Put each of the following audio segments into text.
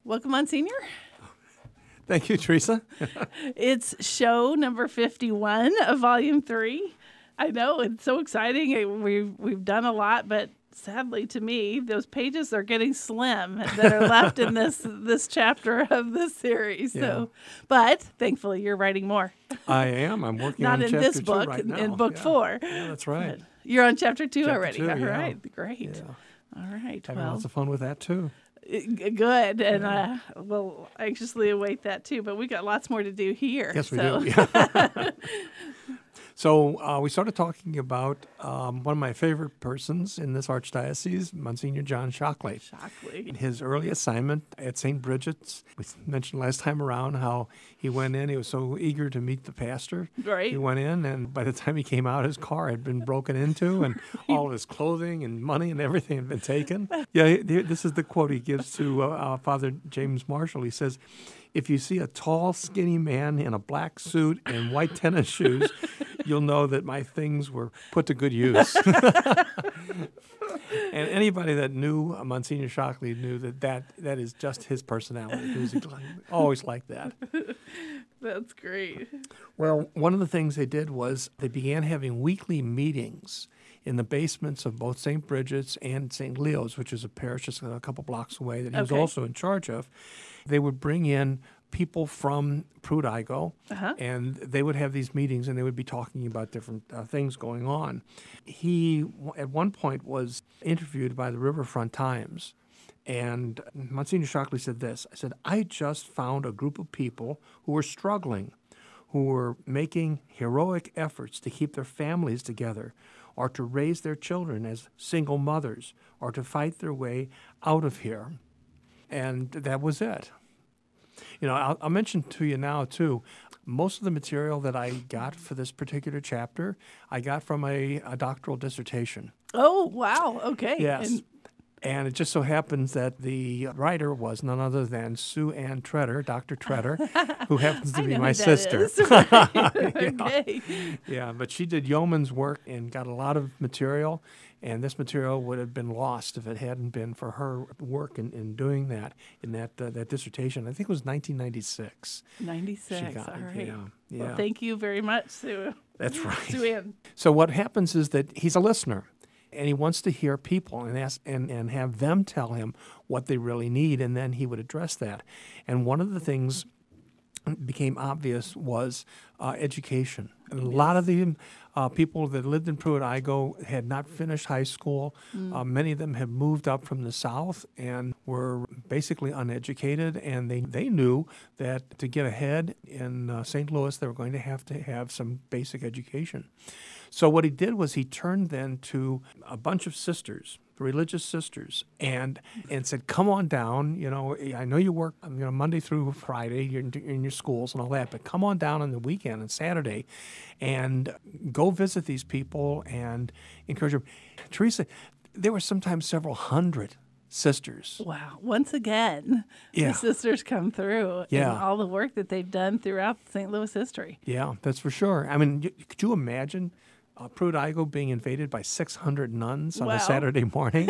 Welcome, Monsignor. Thank you, Teresa. It's show number 51 of Volume 3. I know, it's so exciting. We've done a lot, but sadly to me, those pages are getting slim that are left in this chapter of this series. Yeah. So, but thankfully, you're writing more. I am. I'm working Not on in chapter this 2 book, right now. in book 4. Yeah, that's right. But you're on chapter 2 Chapter already. 2, All yeah. right, great. Yeah. All right. Having Well, lots of fun with that, too. good, and we'll anxiously await that too. But we got lots more to do here. Yes, we so. do. Yeah. So we started talking about one of my favorite persons in this archdiocese, Monsignor John Shockley. Shockley. His early assignment at St. Bridget's, we mentioned last time around how he went in. He was so eager to meet the pastor. Right. He went in, and by the time he came out, his car had been broken into, and all of his clothing and money and everything had been taken. Yeah, this is the quote he gives to Father James Marshall. He says, "If you see a tall, skinny man in a black suit and white tennis shoes, you'll know that my things were put to good use." And anybody that knew Monsignor Shockley knew that is just his personality. He was always like that. That's great. Well, one of the things they did was they began having weekly meetings in the basements of both St. Bridget's and St. Leo's, which is a parish just a couple blocks away that he was Okay. also in charge of. They would bring in people from Pruitt-Igoe, and they would have these meetings, and they would be talking about different things going on. He, at one point, was interviewed by the Riverfront Times, and Monsignor Shockley said this. I said, "I just found a group of people who were struggling, who were making heroic efforts to keep their families together, or to raise their children as single mothers, or to fight their way out of here." And that was it. You know, I'll mention to you now, too, most of the material that I got for this particular chapter, I got from a doctoral dissertation. Oh, wow. Okay. Yes. And it just so happens that the writer was none other than Sue Ann Treader, Dr. Treader, who happens to I be know my who that sister. is. Right. Okay. Yeah, but she did yeoman's work and got a lot of material, and this material would have been lost if it hadn't been for her work in doing that, in that dissertation. I think it was 1996. 96. She got All it, right. yeah. Well, thank you very much, Sue. That's right. Sue Ann. So what happens is that he's a listener, and he wants to hear people and ask and have them tell him what they really need, and then he would address that. And one of the things became obvious was education. And a lot of the people that lived in Pruitt-Igoe had not finished high school. Many of them had moved up from the south and were basically uneducated, and they knew that to get ahead in St. Louis, they were going to have some basic education. So what he did was he turned then to a bunch of sisters, religious sisters, and said, "Come on down. You know, I know you work Monday through Friday in your schools and all that, but come on down on the weekend and Saturday, and go visit these people and encourage them." Teresa, there were sometimes several hundred sisters. Wow. Once again, Yeah. the sisters come through Yeah. and all the work that they've done throughout St. Louis history. Yeah, that's for sure. I mean, could you imagine Pruitt-Igoe being invaded by 600 nuns on Wow. a Saturday morning?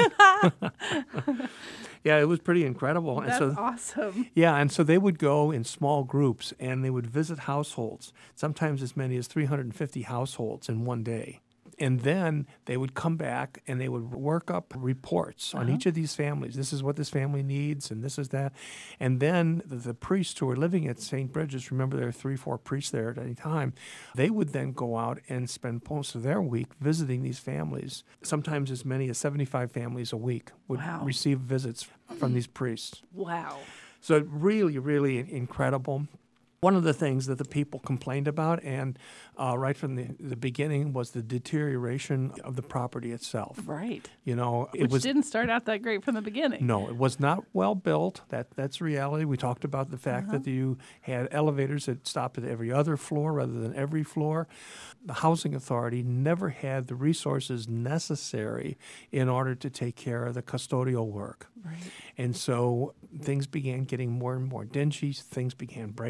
Yeah, it was pretty incredible. That's and so, awesome. Yeah, and so they would go in small groups, and they would visit households, sometimes as many as 350 households in one day. And then they would come back and they would work up reports on each of these families. This is what this family needs, and this is that. And then the priests who were living at St. Bridget's, remember there are 3-4 priests there at any time, they would then go out and spend most of their week visiting these families. Sometimes as many as 75 families a week would Wow. receive visits from these priests. Wow. So really, really incredible. One of the things that the people complained about, and right from the beginning, was the deterioration of the property itself. Right. You know, Which didn't start out that great from the beginning. No, it was not well built. That's reality. We talked about the fact that you had elevators that stopped at every other floor rather than every floor. The housing authority never had the resources necessary in order to take care of the custodial work. Right. And so things began getting more and more dingy. Things began breaking.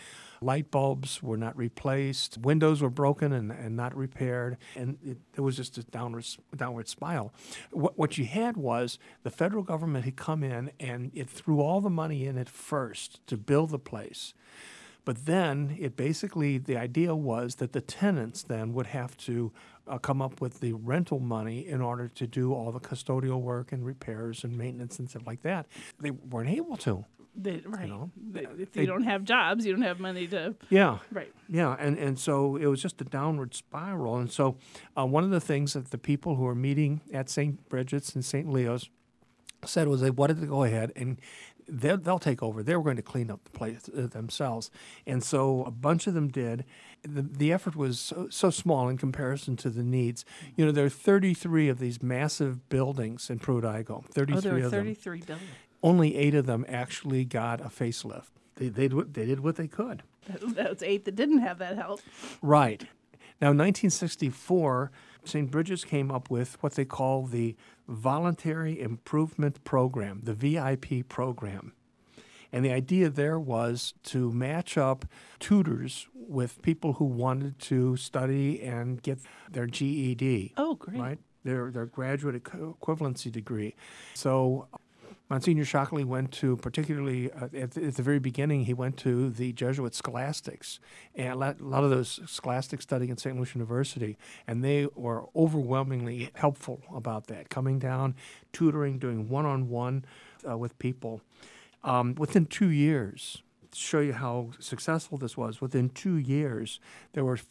Light bulbs were not replaced. Windows were broken and not repaired. And it was just a downward spiral. What you had was the federal government had come in and it threw all the money in at first to build the place. But then the idea was that the tenants then would have to come up with the rental money in order to do all the custodial work and repairs and maintenance and stuff like that. They weren't able to. Right. You know, If you don't have jobs, you don't have money to. Yeah. Right. Yeah. And so it was just a downward spiral. And so one of the things that the people who were meeting at St. Bridget's and St. Leo's said was they wanted to go ahead and they'll take over. They were going to clean up the place themselves. And so a bunch of them did. The effort was so small in comparison to the needs. You know, there are 33 of these massive buildings in Pruitt-Igoe. 33 there were of them. 33 buildings. Only 8 of them actually got a facelift. They did what they could. That's 8 that didn't have that help. Right. Now, in 1964, St. Bridget's came up with what they call the Voluntary Improvement Program, the VIP program. And the idea there was to match up tutors with people who wanted to study and get their GED. Oh, great. Right? Their graduate equivalency degree. So Monsignor Shockley went to, particularly at the very beginning, he went to the Jesuit scholastics, and a lot of those scholastics studying at St. Louis University, and they were overwhelmingly helpful about that, coming down, tutoring, doing one-on-one with people. Within 2 years, to show you how successful this was, within 2 years, there were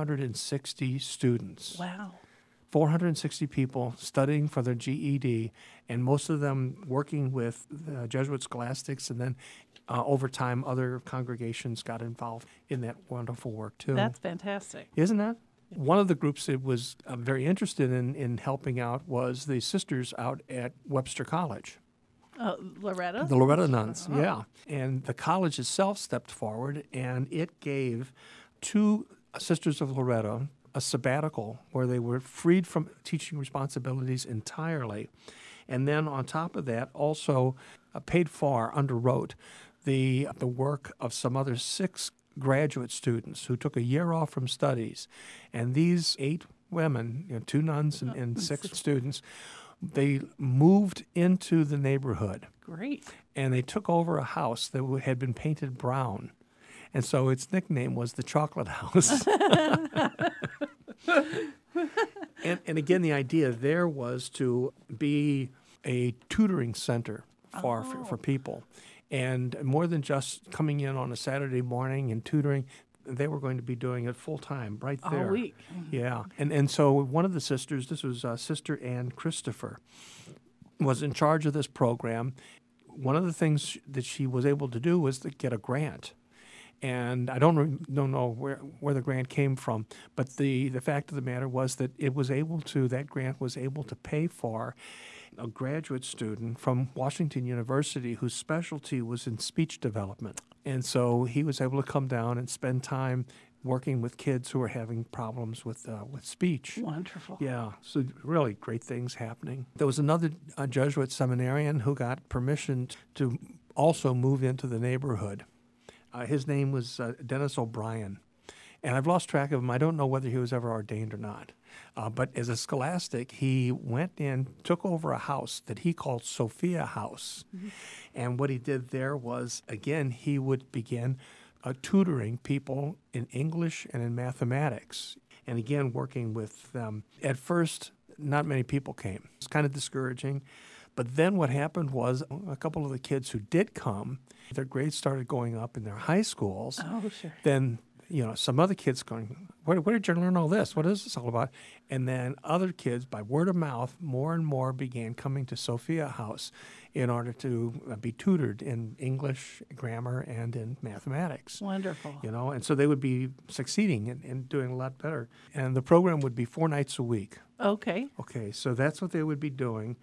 460 students. Wow. 460 people studying for their GED, and most of them working with the Jesuit scholastics, and then over time, other congregations got involved in that wonderful work too. That's fantastic. Isn't that? One of the groups that was very interested in helping out was the sisters out at Webster College. Loretta? The Loretta nuns, yeah. And the college itself stepped forward, and it gave 2 sisters of Loretta a sabbatical where they were freed from teaching responsibilities entirely. And then on top of that, also paid for, underwrote, the work of some other 6 graduate students who took a year off from studies. And these 8 women, 2 nuns and 6 students, they moved into the neighborhood. Great. And they took over a house that had been painted brown. And so its nickname was the Chocolate House. and again, the idea there was to be a tutoring center for people. And more than just coming in on a Saturday morning and tutoring, they were going to be doing it full time right there. All week. Yeah. And so one of the sisters, this was Sister Ann Christopher, was in charge of this program. One of the things that she was able to do was to get a grant. And I don't know where the grant came from, but the fact of the matter was that that grant was able to pay for a graduate student from Washington University whose specialty was in speech development. And so he was able to come down and spend time working with kids who were having problems with speech. Wonderful. Yeah, so really great things happening. There was another Jesuit seminarian who got permission to also move into the neighborhood. His name was Dennis O'Brien, and I've lost track of him. I don't know whether he was ever ordained or not. But as a scholastic, he went in, took over a house that he called Sophia House. Mm-hmm. And what he did there was, again, he would begin tutoring people in English and in mathematics, and again, working with them. At first, not many people came. It was kind of discouraging. But then what happened was a couple of the kids who did come, their grades started going up in their high schools. Oh, sure. Then, some other kids going, where did you learn all this? What is this all about? And then other kids, by word of mouth, more and more began coming to Sophia House in order to be tutored in English, grammar, and in mathematics. Wonderful. And so they would be succeeding and doing a lot better. And the program would be 4 nights a week. Okay. Okay, so that's what they would be doing.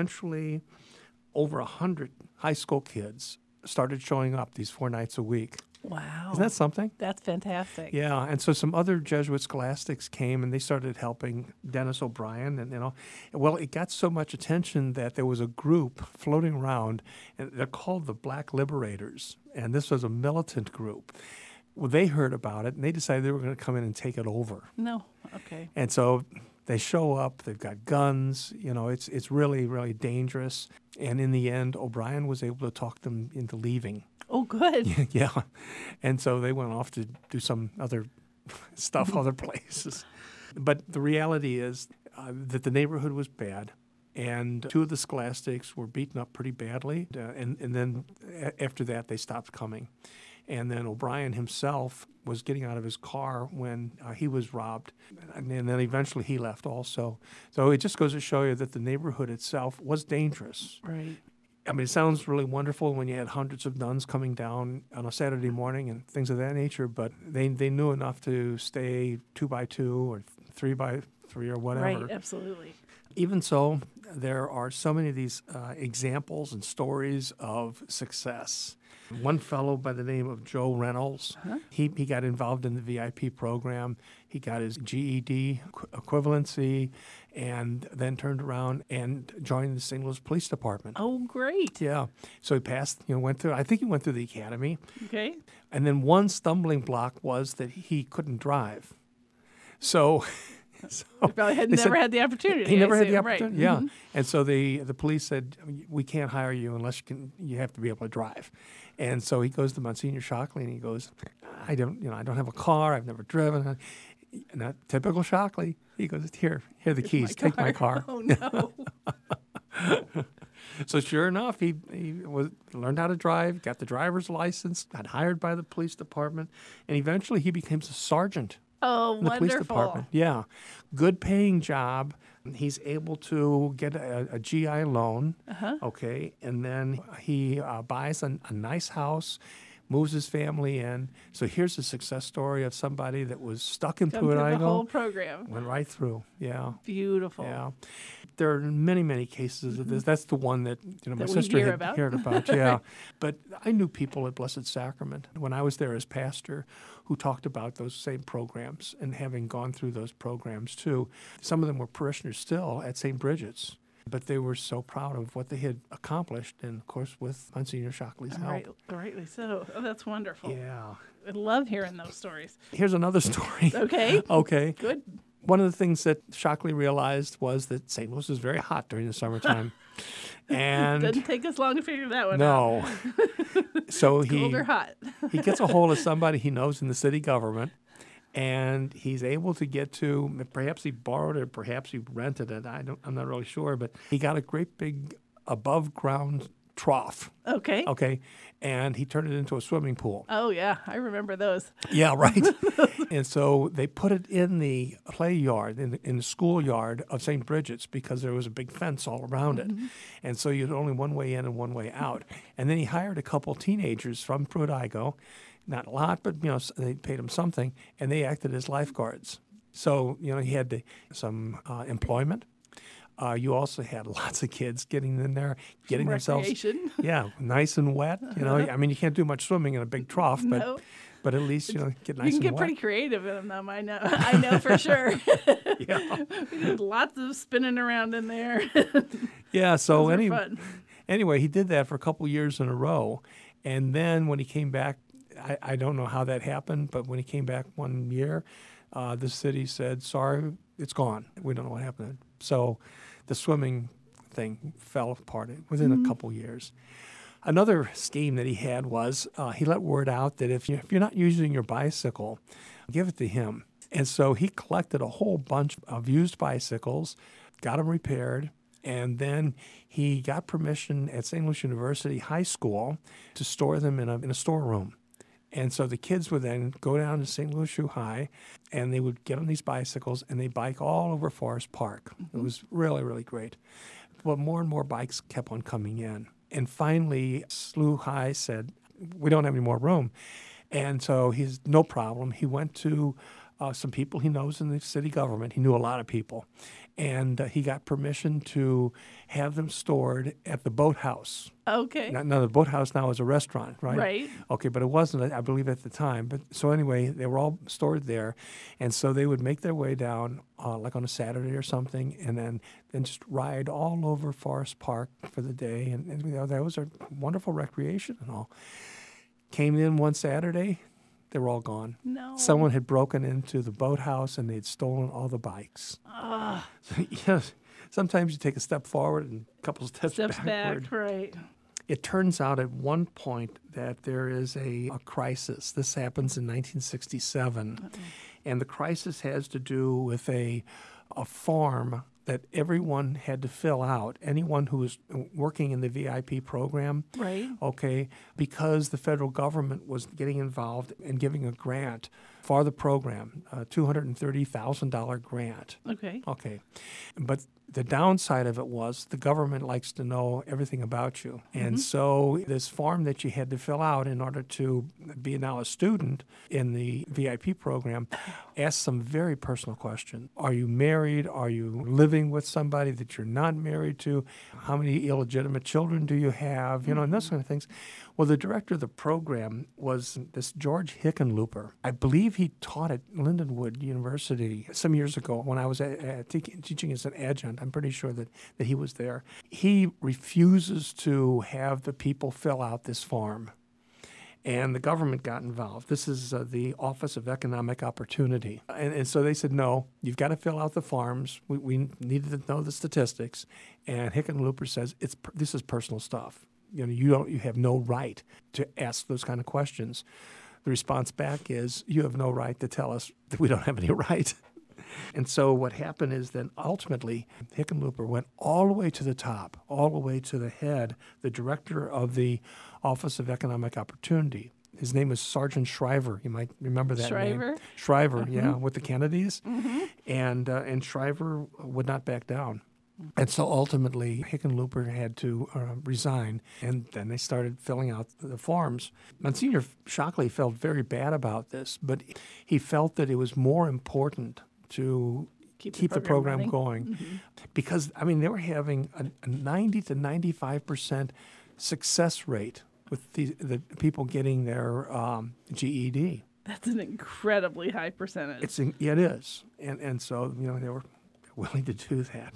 Eventually, over 100 high school kids started showing up these 4 nights a week. Wow. Isn't that something? That's fantastic. Yeah, and so some other Jesuit scholastics came and they started helping Dennis O'Brien, and well, it got so much attention that there was a group floating around, and they're called the Black Liberators, and this was a militant group. Well, they heard about it and they decided they were going to come in and take it over, No. Okay. and so they show up. They've got guns. It's really, really dangerous. And in the end, O'Brien was able to talk them into leaving. Oh, good. Yeah. And so they went off to do some other stuff other places. But the reality is that the neighborhood was bad, and two of the scholastics were beaten up pretty badly. And then after that, they stopped coming. And then O'Brien himself was getting out of his car when he was robbed. And then eventually he left also. So it just goes to show you that the neighborhood itself was dangerous. Right. I mean, it sounds really wonderful when you had hundreds of nuns coming down on a Saturday morning and things of that nature, but they knew enough to stay 2 by 2 or 3 by 3 or whatever. Right. Absolutely. Even so, there are so many of these examples and stories of success. One fellow by the name of Joe Reynolds, he got involved in the VIP program. He got his GED equivalency and then turned around and joined the St. Louis Police Department. Oh, great. Yeah. So he passed, went through, I think he went through the academy. Okay. And then one stumbling block was that he couldn't drive. So He probably had they never said- had the opportunity. he never I had the assume. Right. opportunity. Yeah. Mhm. And so the police said, we can't hire you unless you have to be able to drive. And so he goes to Monsignor Shockley and he goes, I don't have a car. I've never driven. Not typical Shockley. He goes, here are the keys. Take my car. Oh, no. So sure enough, he learned how to drive, got the driver's license, got hired by the police department, and eventually he becomes a sergeant Oh, in the police wonderful. department. Yeah, good paying job. He's able to get a GI loan, okay, and then he buys a nice house, moves his family in. So here's a success story of somebody that was stuck in Come through the whole Pruitt-Igoe, program. went right through. Yeah. Beautiful. Yeah, there are many, many cases of this. That's the one that my That we sister hear had about. heard about. Yeah, but I knew people at Blessed Sacrament when I was there as pastor who talked about those same programs and having gone through those programs too. Some of them were parishioners still at St. Bridget's, but they were so proud of what they had accomplished, and of course with Monsignor Shockley's help. Right, rightly so. Oh, that's wonderful. Yeah. I love hearing those stories. Here's another story. Okay. Okay. Good. One of the things that Shockley realized was that St. Louis is very hot during the summertime. And Doesn't take us long to figure that one out. no. So Cold or hot. he gets a hold of somebody he knows in the city government, and he's able to get to, perhaps he borrowed it, perhaps he rented it. I'm not really sure, but he got a great big above ground trough. Okay. Okay. And he turned it into a swimming pool. Oh, yeah. I remember those. Yeah, right. And so they put it in the play yard, in the schoolyard of St. Bridget's, because there was a big fence all around it. And so you had only one way in and one way out. And then he hired a couple teenagers from Pruitt-Igoe, not a lot, but they paid him something, and they acted as lifeguards. So he had some employment. You also had lots of kids getting in there, getting themselves nice and wet. I mean, you can't do much swimming in a big trough, but No. but at least get nice You can and get wet. pretty creative in them. I know. I know for sure. Yeah. We did lots of spinning around in there. Yeah. So Those are fun. anyway, he did that for a couple years in a row, and then when he came back, I don't know how that happened, but when he came back one year, the city said, "Sorry, it's gone. We don't know what happened." So the swimming thing fell apart within a couple years. Another scheme that he had was he let word out that if you're not using your bicycle, give it to him. And so he collected a whole bunch of used bicycles, got them repaired, and then he got permission at St. Louis University High School to store them in a storeroom. And so the kids would then go down to St. Louis U High, and they would get on these bicycles, and they bike all over Forest Park. It was really, really great. But more and more bikes kept on coming in. And finally, SLU High said, we don't have any more room. And so he's no problem. He went to some people he knows in the city government. He knew a lot of people. And he got permission to have them stored at the boathouse. Okay. Now, the boathouse now is a restaurant, right? Right. Okay, but it wasn't, I believe, at the time. But so anyway, they were all stored there. And so they would make their way down, like on a Saturday or something, and then just ride all over Forest Park for the day. And that was a wonderful recreation and all. Came in one Saturday, they were all gone. No. Someone had broken into the boathouse and they'd stolen all the bikes. So, yes, sometimes you take a step forward and a couple steps backward. back, right. It turns out at one point that there is a crisis. This happens in 1967. And the crisis has to do with a form that everyone had to fill out, anyone who was working in the VIP program. Right. Okay, because the federal government was getting involved and giving a grant for the program, a $230,000 grant. Okay. Okay, but the downside of it was the government likes to know everything about you. And so this form that you had to fill out in order to be now a student in the VIP program asked some very personal questions. Are you married? Are you living with somebody that you're not married to? How many illegitimate children do you have? You know, and those kind of things. Well, the director of the program was this George Hickenlooper. I believe he taught at Lindenwood University some years ago when I was teaching as an adjunct. I'm pretty sure that he was there. He refuses to have the people fill out this form. And the government got involved. This is the Office of Economic Opportunity. And so they said, no, you've got to fill out the forms. We needed to know the statistics. And Hickenlooper says, this is personal stuff. You know, you have no right to ask those kind of questions. The response back is, you have no right to tell us that we don't have any right. And so what happened is then ultimately Hickenlooper went all the way to the top, all the way to the head, the director of the Office of Economic Opportunity. His name is Sergeant Shriver. You might remember that Shriver? name. Shriver, yeah, with the Kennedys. And Shriver would not back down. And so ultimately, Hickenlooper had to resign, and then they started filling out the forms. Monsignor Shockley felt very bad about this, but he felt that it was more important to keep the program going. Because, I mean, they were having a 90 to 95% success rate with the people getting their GED. That's an incredibly high percentage. It is. And so, you know, they were willing to do that.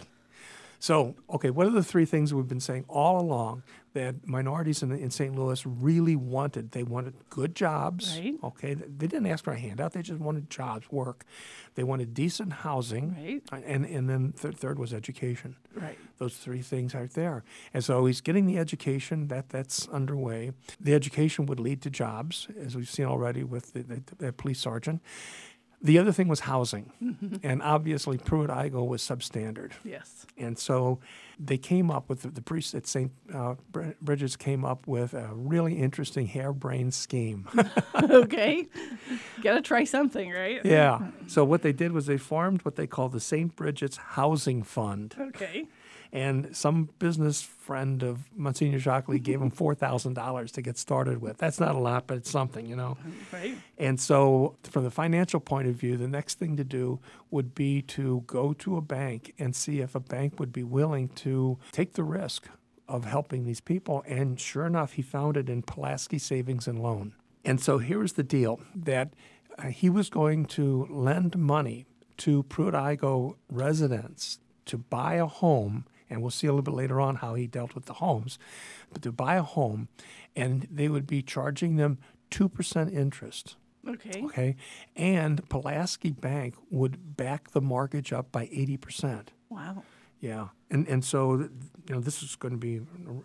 So, okay, what are the three things we've been saying all along that minorities in St. Louis really wanted? They wanted good jobs. Right. Okay, they didn't ask for a handout. They just wanted jobs, work. They wanted decent housing. Right. And then third was education. Right. Those three things are there. And so he's getting the education, that's underway. The education would lead to jobs, as we've seen already with the police sergeant. The other thing was housing, and obviously Pruitt-Igoe was substandard. Yes. And so they came up with, the priests at St. Bridget's came up with a really interesting harebrained scheme. Okay. Got to try something, right? Yeah. So what they did was they formed what they call the St. Bridget's Housing Fund. Okay. And some business friend of Monsignor Shockley gave him $4,000 to get started with. That's not a lot, but it's something, you know. Right. And so from the financial point of view, the next thing to do would be to go to a bank and see if a bank would be willing to take the risk of helping these people. And sure enough, he found it in Pulaski Savings and Loan. And so here's the deal, that he was going to lend money to Pruitt-Igoe residents to buy a home. And we'll see a little bit later on how he dealt with the homes, but to buy a home, and they would be charging them 2% interest. Okay. Okay. And Pulaski Bank would back the mortgage up by 80%. Wow. Yeah. And so, you know, this is going to be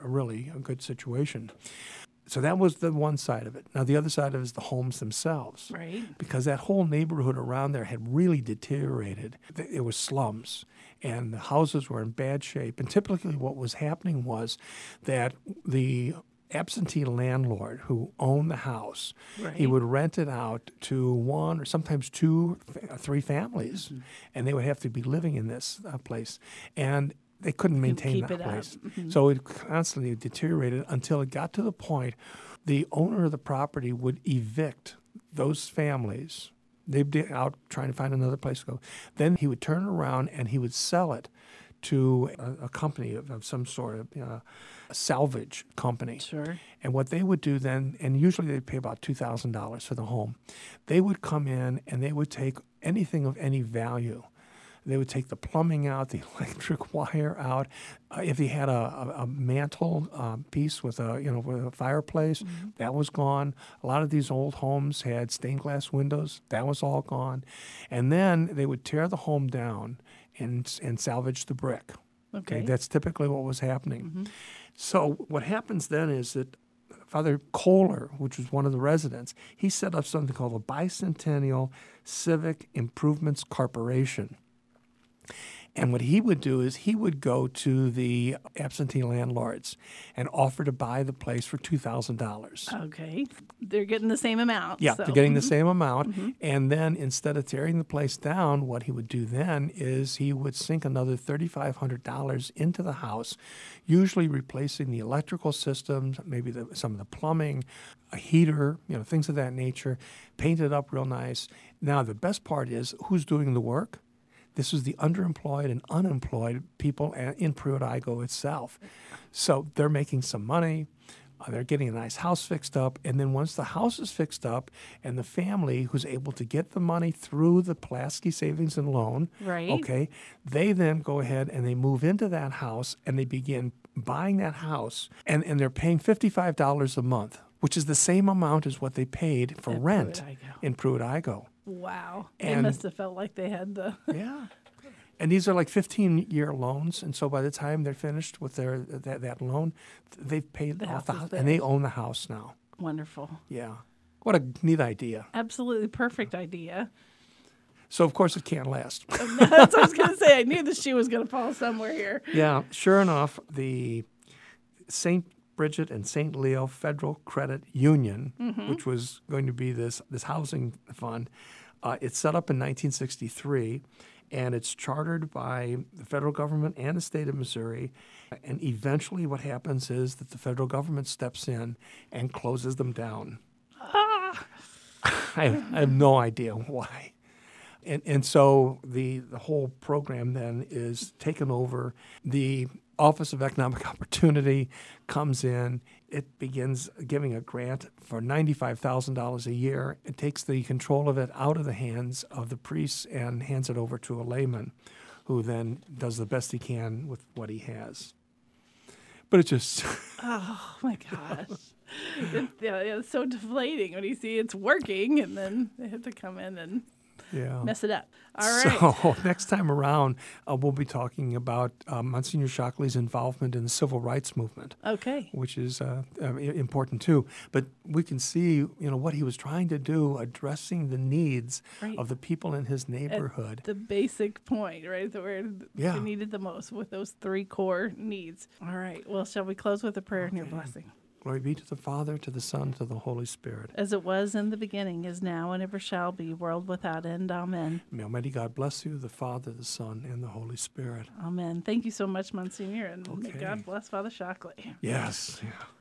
a good situation. So that was the one side of it. Now, the other side of it is the homes themselves. Right. Because that whole neighborhood around there had really deteriorated. It was slums, and the houses were in bad shape. And typically what was happening was that the absentee landlord who owned the house, Right. he would rent it out to one or sometimes two, three families, and they would have to be living in this place. And they couldn't maintain keep that it up. place. So it constantly deteriorated until it got to the point the owner of the property would evict those families They'd be out trying to find another place to go. Then he would turn around and he would sell it to a company of some sort of a salvage company. Sure. And what they would do then, and usually they'd pay about $2,000 for the home, they would come in and they would take anything of any value. They would take the plumbing out, the electric wire out. If he had a mantle piece with a fireplace, that was gone. A lot of these old homes had stained glass windows. That was all gone. And then they would tear the home down and salvage the brick. Okay. That's typically what was happening. So what happens then is that Father Kohler, which was one of the residents, he set up something called the Bicentennial Civic Improvements Corporation. And what he would do is he would go to the absentee landlords and offer to buy the place for $2,000. Okay. They're getting the same amount. Yeah, so. they're getting the same amount. And then instead of tearing the place down, what he would do then is he would sink another $3,500 into the house, usually replacing the electrical systems, maybe some of the plumbing, a heater, things of that nature, paint it up real nice. Now, the best part is who's doing the work? This is the underemployed and unemployed people in Pruitt-Igoe itself. So they're making some money. They're getting a nice house fixed up. And then once the house is fixed up and the family who's able to get the money through the Pulaski Savings and Loan, Right. okay, they then go ahead and they move into that house and they begin buying that house. And they're paying $55 a month, which is the same amount as what they paid for At rent Pruitt-Igoe. in Pruitt-Igoe. Wow. They And- must have felt like they had the... Yeah. And these are like 15-year loans, and so by the time they're finished with that loan, they've paid The off the house house, is and they theirs. own the house now. Wonderful. Yeah. What a neat idea. Absolutely perfect idea. So, of course, it can't last. That's what I was going to say. I knew the shoe was going to fall somewhere here. Yeah, sure enough, the St. Bridget and St. Leo Federal Credit Union, which was going to be this housing fund, it's set up in 1963, and it's chartered by the federal government and the state of Missouri. And eventually what happens is that the federal government steps in and closes them down. I have no idea why. And so the whole program then is taken over. The Office of Economic Opportunity comes in. It begins giving a grant for $95,000 a year. It takes the control of it out of the hands of the priests and hands it over to a layman who then does the best he can with what he has. But it just... Oh, my gosh. It's so deflating when you see it's working and then they have to come in and yeah. mess it up. All right. So next time around, we'll be talking about Monsignor Shockley's involvement in the civil rights movement, Okay. which is important too. But we can see, what he was trying to do, addressing the needs Right. of the people in his neighborhood. The basic point, right? So where Yeah. they needed the most with those three core needs. All right. Well, shall we close with a prayer and your blessing? Glory be to the Father, to the Son, to the Holy Spirit. As it was in the beginning, is now, and ever shall be, world without end. Amen. May Almighty God bless you, the Father, the Son, and the Holy Spirit. Amen. Thank you so much, Monsignor, and may Okay. God bless Father Shockley. Yes. Yeah.